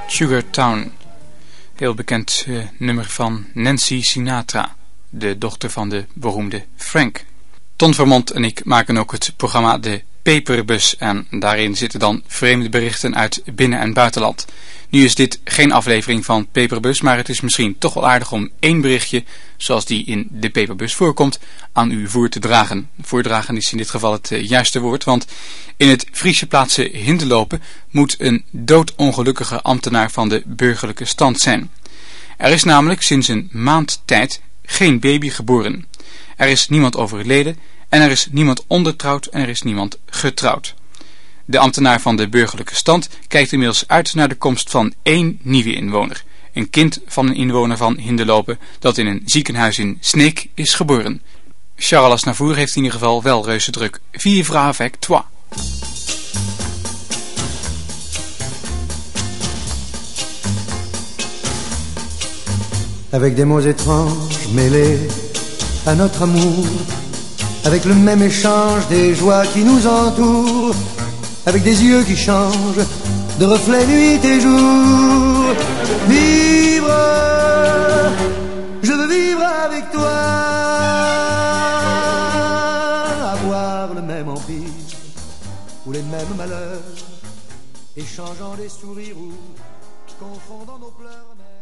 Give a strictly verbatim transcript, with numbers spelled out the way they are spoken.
Sugar Town. Heel bekend uh, nummer van Nancy Sinatra, de dochter van de beroemde Frank. Ton Vermont en ik maken ook het programma De Peperbus en daarin zitten dan vreemde berichten uit binnen- en buitenland. Nu is dit geen aflevering van Peperbus, maar het is misschien toch wel aardig om één berichtje, zoals die in de Peperbus voorkomt, aan u voor te dragen. Voordragen is in dit geval het uh, juiste woord, want in het Friese plaatsje Hindelopen moet een doodongelukkige ambtenaar van de burgerlijke stand zijn. Er is namelijk sinds een maand tijd geen baby geboren. Er is niemand overleden en er is niemand ondertrouwd en er is niemand getrouwd. De ambtenaar van de burgerlijke stand kijkt inmiddels uit naar de komst van één nieuwe inwoner. Een kind van een inwoner van Hindelopen dat in een ziekenhuis in Sneek is geboren. Charles Aznavour heeft in ieder geval wel reuze druk. Vivre avec toi. Avec des mots étranges mêlés à notre amour, avec le même échange des joies qui nous entourent, avec des yeux qui changent de reflets nuit et jour. Vivre, je veux vivre avec toi, avoir le même empire ou les mêmes malheurs, échangeant des sourires ou confondant nos pleurs.